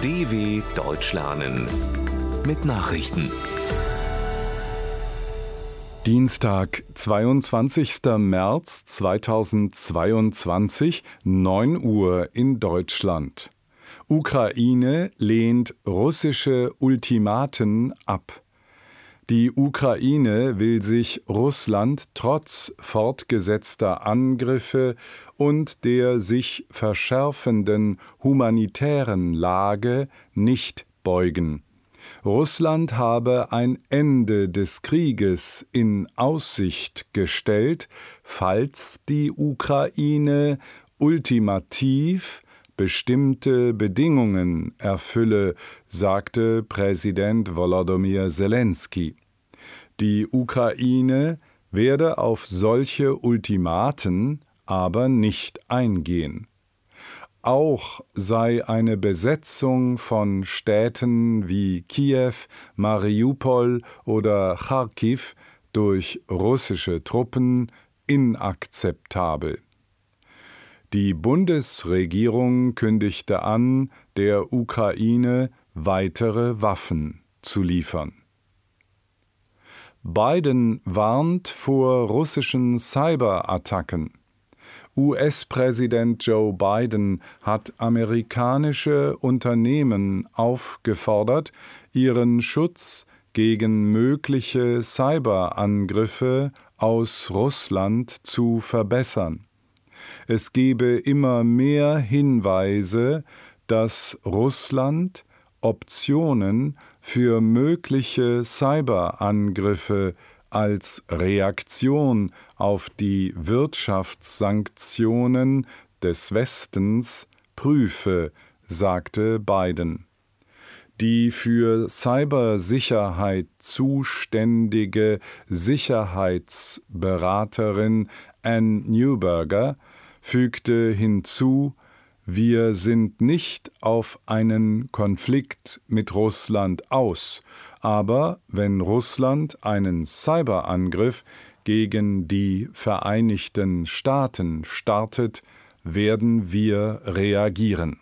DW Deutsch lernen mit Nachrichten. Dienstag, 22. März 2022, 9 Uhr in Deutschland. Ukraine lehnt russische Ultimaten ab. Die Ukraine will sich Russland trotz fortgesetzter Angriffe und der sich verschärfenden humanitären Lage nicht beugen. Russland habe ein Ende des Krieges in Aussicht gestellt, falls die Ukraine ultimativ bestimmte Bedingungen erfülle, sagte Präsident Volodymyr Zelensky. Die Ukraine werde auf solche Ultimaten aber nicht eingehen. Auch sei eine Besetzung von Städten wie Kiew, Mariupol oder Charkiw durch russische Truppen inakzeptabel. Die Bundesregierung kündigte an, der Ukraine weitere Waffen zu liefern. Biden warnt vor russischen Cyberattacken. US-Präsident Joe Biden hat amerikanische Unternehmen aufgefordert, ihren Schutz gegen mögliche Cyberangriffe aus Russland zu verbessern. Es gebe immer mehr Hinweise, dass Russland Optionen für mögliche Cyberangriffe als Reaktion auf die Wirtschaftssanktionen des Westens prüfe, sagte Biden. Die für Cybersicherheit zuständige Sicherheitsberaterin Ann Neuberger fügte hinzu: Wir sind nicht auf einen Konflikt mit Russland aus, aber wenn Russland einen Cyberangriff gegen die Vereinigten Staaten startet, werden wir reagieren.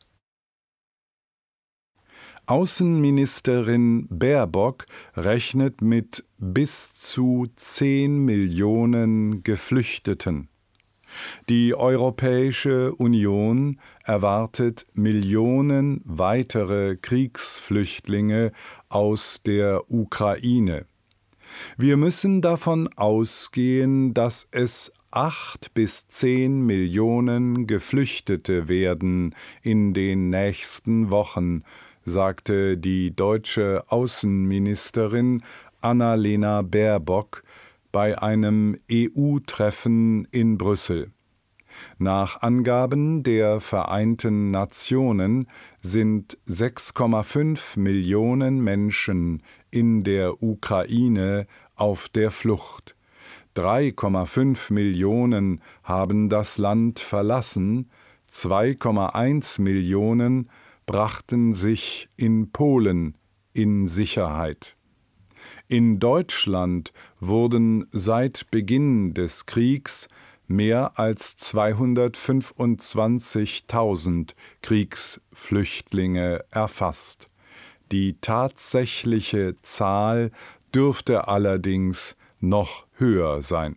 Außenministerin Baerbock rechnet mit bis zu 10 Millionen Geflüchteten. Die Europäische Union erwartet Millionen weitere Kriegsflüchtlinge aus der Ukraine. Wir müssen davon ausgehen, dass es 8 bis 10 Millionen Geflüchtete werden in den nächsten Wochen, sagte die deutsche Außenministerin Annalena Baerbock bei einem EU-Treffen in Brüssel. Nach Angaben der Vereinten Nationen sind 6,5 Millionen Menschen in der Ukraine auf der Flucht. 3,5 Millionen haben das Land verlassen, 2,1 Millionen brachten sich in Polen in Sicherheit. In Deutschland wurden seit Beginn des Kriegs mehr als 225.000 Kriegsflüchtlinge erfasst. Die tatsächliche Zahl dürfte allerdings noch höher sein.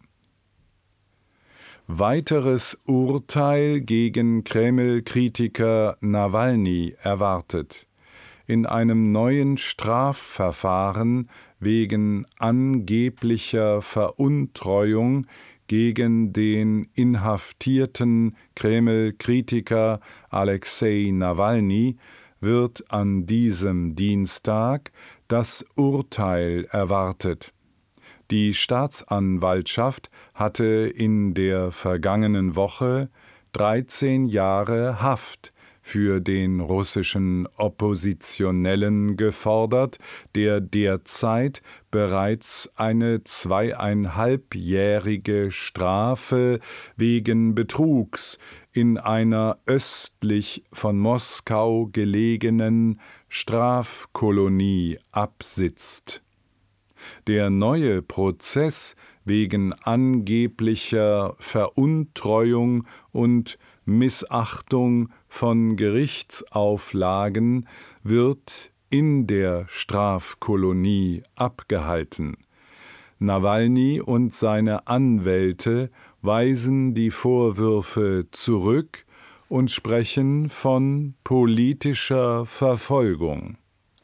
Weiteres Urteil gegen Kreml-Kritiker Nawalny erwartet. In einem neuen Strafverfahren wegen angeblicher Veruntreuung gegen den inhaftierten Kreml-Kritiker Alexei Nawalny wird an diesem Dienstag das Urteil erwartet. Die Staatsanwaltschaft hatte in der vergangenen Woche 13 Jahre Haft für den russischen Oppositionellen gefordert, der derzeit bereits eine 2,5-jährige Strafe wegen Betrugs in einer östlich von Moskau gelegenen Strafkolonie absitzt. Der neue Prozess wegen angeblicher Veruntreuung und Missachtung von Gerichtsauflagen wird in der Strafkolonie abgehalten. Nawalny und seine Anwälte weisen die Vorwürfe zurück und sprechen von politischer Verfolgung.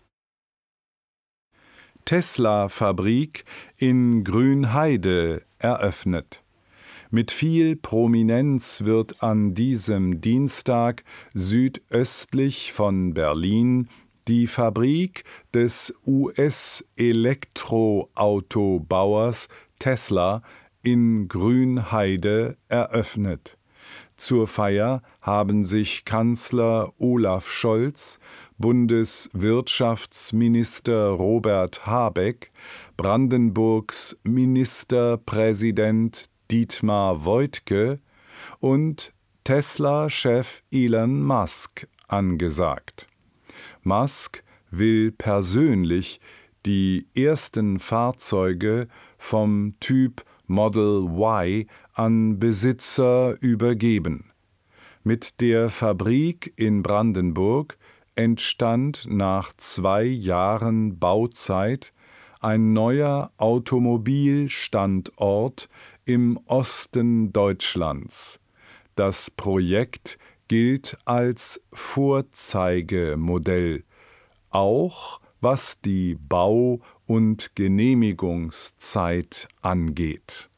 Tesla-Fabrik in Grünheide eröffnet. Mit viel Prominenz wird an diesem Dienstag südöstlich von Berlin die Fabrik des US-Elektroautobauers Tesla in Grünheide eröffnet. Zur Feier haben sich Kanzler Olaf Scholz, Bundeswirtschaftsminister Robert Habeck, Brandenburgs Ministerpräsident Dietmar Woidke und Tesla-Chef Elon Musk angesagt. Musk will persönlich die ersten Fahrzeuge vom Typ Model Y an Besitzer übergeben. Mit der Fabrik in Brandenburg entstand nach 2 Jahren Bauzeit ein neuer Automobilstandort im Osten Deutschlands. Das Projekt gilt als Vorzeigemodell, auch was die Bau- und Genehmigungszeit angeht.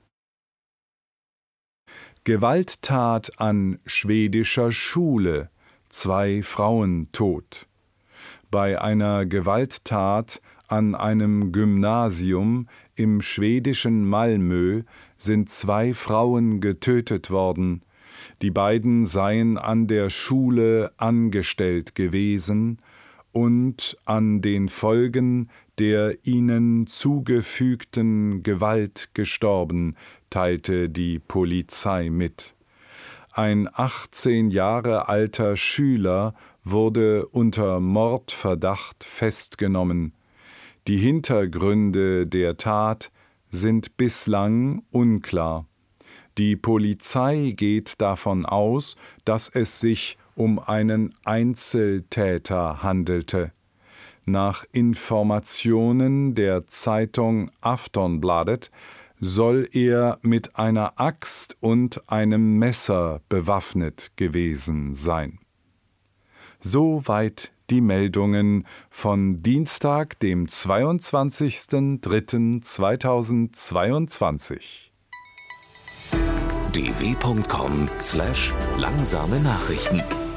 Gewalttat an schwedischer Schule, 2 Frauen tot. Bei einer Gewalttat an einem Gymnasium im schwedischen Malmö sind 2 Frauen getötet worden. Die beiden seien an der Schule angestellt gewesen und an den Folgen der ihnen zugefügten Gewalt gestorben, teilte die Polizei mit. Ein 18 Jahre alter Schüler wurde unter Mordverdacht festgenommen. Die Hintergründe der Tat sind bislang unklar. Die Polizei geht davon aus, dass es sich um einen Einzeltäter handelte. Nach Informationen der Zeitung Aftonbladet soll er mit einer Axt und einem Messer bewaffnet gewesen sein. Soweit die Meldungen von Dienstag, dem 22.03.2022. dw.com/langsame Nachrichten